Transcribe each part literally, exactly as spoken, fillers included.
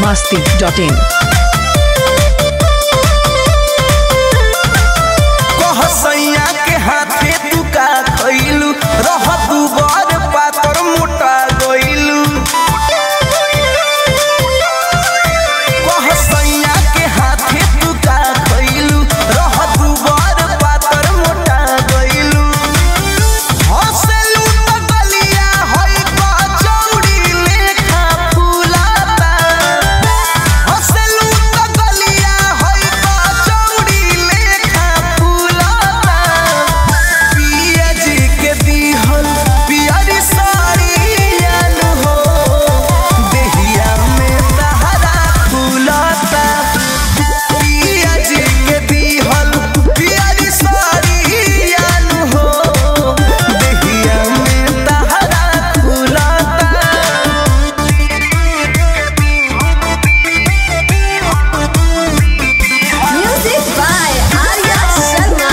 masti dot in. कहसैया के हाथे तू का खइलू रह तू बर पातर मोटा गइलू। कहसैया के हाथे तू का खइलू रह तू बर पातर मोटा गइलू। हंसलू त गलिया होई कचौड़ी लेखा फुलाता। हंसलू त गलिया होई कचौड़ी लेखा फुलाता। पिया जी के दिहल पियरी साड़ियान हो देहिया में तहरा फुलाता। पिया जी के दिहल पियरी साड़ियान हो देहिया में तहरा फुलाता। Music by Arya Sharma.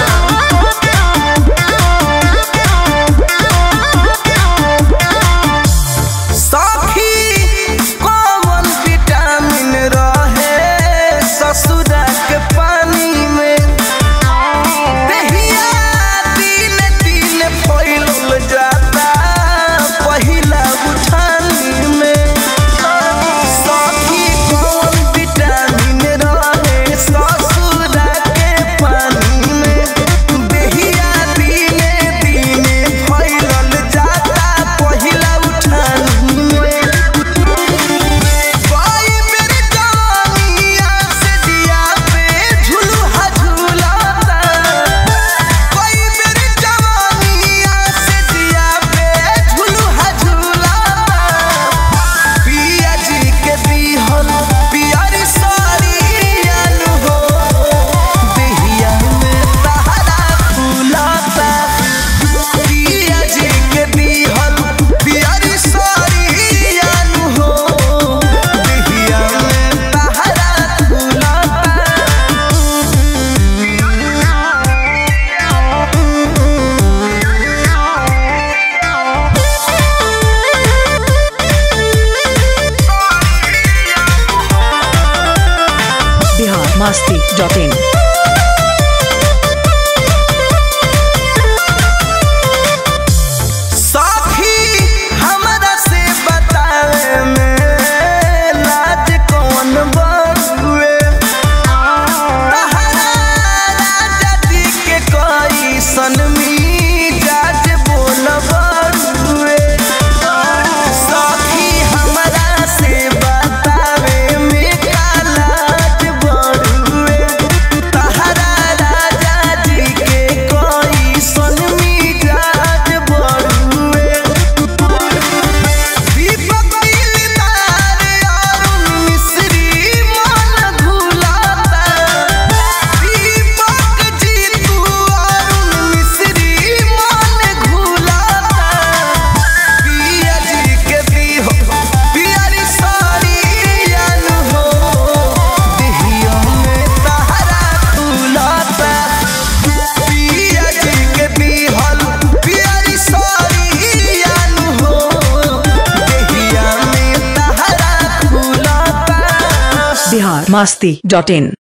सखी कौन विटामिन रहे ससुरा के पानी में। देहिया दिन दिन फैलल जाता पहिला उठानी में। सखी कौन विटामिन रहे ससुरा के पानी में। देहिया दिन दिन फैलल जाता पहिला उठानी में। कोई मेरे जवानिया से दिया पे झुलुहा झुलाता। कोई मेरे जवानिया से दिया पे झुलुहा झुलाता। पिया जी के दिहल पियरी साड़ियान हो देहिया में तहरा फुलाता। पिया जी के दिहल पियरी साड़ियान हो देहिया में तहरा फुलाता। Bihar masti dot in. सखी हमरा से बतावे में लाज कौन बड़ुए। तहरा राजा जी के कैसन मिजाज बोल बड़ुए। सखी हमरा से बतावे में का लाज बड़ुए। तहरा राजा जी के कैसन मिजाज बड़ुए। दीपक दिलदार अरुण मिश्री मन भुलाता। दीपक जीतू अरुण मिश्री मन भुलाता। पिया जी के दिहो पियरी साड़ियान हो देहिया में तहरा फुलाता। पिया जी के दिहल पियरी साड़ियान हो देहिया में तहरा फुलाता। Bihar masti dot in.